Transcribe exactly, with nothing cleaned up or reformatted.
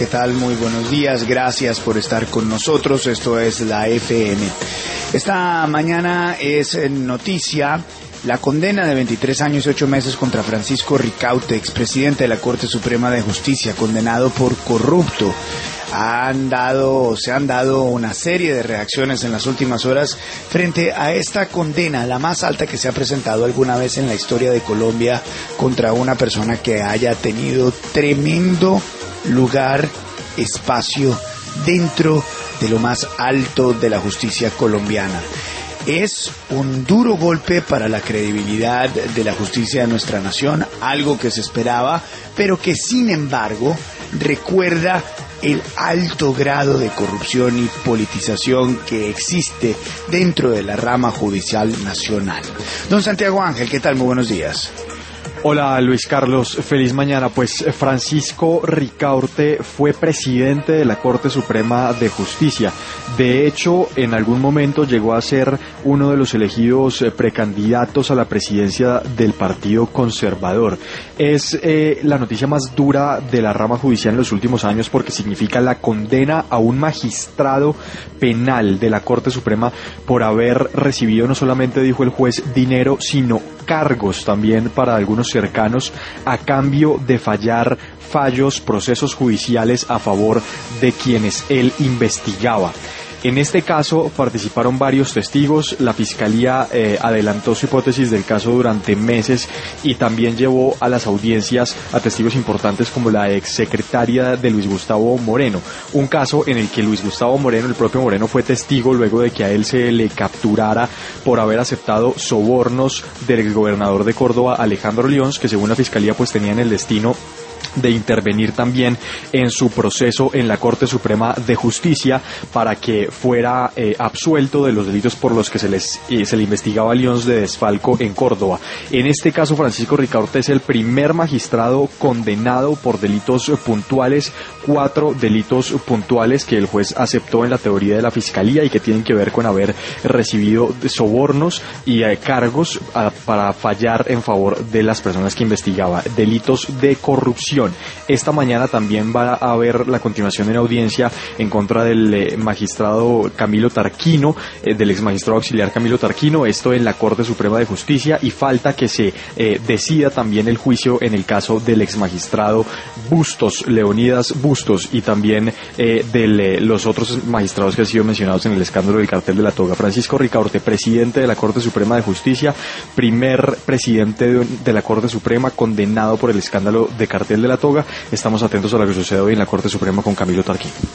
¿Qué tal? Muy buenos días, gracias por estar con nosotros, esto es la F M. Esta mañana es noticia la condena de veintitrés años y ocho meses contra Francisco Ricaurte, expresidente de la Corte Suprema de Justicia, condenado por corrupto. Han dado, se han dado una serie de reacciones en las últimas horas frente a esta condena, la más alta que se ha presentado alguna vez en la historia de Colombia contra una persona que haya tenido tremendo lugar, espacio dentro de lo más alto de la justicia colombiana. Es un duro golpe para la credibilidad de la justicia de nuestra nación, algo que se esperaba, pero que sin embargo recuerda el alto grado de corrupción y politización que existe dentro de la rama judicial nacional. Don Santiago Ángel, ¿qué tal? Muy buenos días. Hola Luis Carlos, feliz mañana. Pues Francisco Ricaurte fue presidente de la Corte Suprema de Justicia. De hecho, en algún momento llegó a ser uno de los elegidos precandidatos a la presidencia del Partido Conservador. Es eh, la noticia más dura de la rama judicial en los últimos años porque significa la condena a un magistrado penal de la Corte Suprema por haber recibido, no solamente dijo el juez, dinero, sino cargos también para algunos cercanos a cambio de fallar fallos, procesos judiciales a favor de quienes él investigaba. En este caso participaron varios testigos, la Fiscalía eh, adelantó su hipótesis del caso durante meses y también llevó a las audiencias a testigos importantes como la exsecretaria de Luis Gustavo Moreno, un caso en el que Luis Gustavo Moreno, el propio Moreno, fue testigo luego de que a él se le capturara por haber aceptado sobornos del exgobernador de Córdoba, Alejandro León, que según la Fiscalía pues tenían el destino de intervenir también en su proceso en la Corte Suprema de Justicia para que fuera eh, absuelto de los delitos por los que se les eh, se le investigaba a León de desfalco en Córdoba. En este caso, Francisco Ricaurte es el primer magistrado condenado por delitos puntuales, cuatro delitos puntuales que el juez aceptó en la teoría de la Fiscalía y que tienen que ver con haber recibido sobornos y eh, cargos a, para fallar en favor de las personas que investigaba, delitos de corrupción. Esta mañana también va a haber la continuación de una audiencia en contra del eh, magistrado Camilo Tarquino, eh, del ex magistrado auxiliar Camilo Tarquino, esto en la Corte Suprema de Justicia, y falta que se eh, decida también el juicio en el caso del ex magistrado Bustos, Leonidas Bustos, y también eh, de eh, los otros magistrados que han sido mencionados en el escándalo del cartel de la toga. Francisco Ricaurte, presidente de la Corte Suprema de Justicia, primer presidente de, de la Corte Suprema condenado por el escándalo de cartel de la toga. Estamos atentos a lo que sucede hoy en la Corte Suprema con Camilo Tarquino.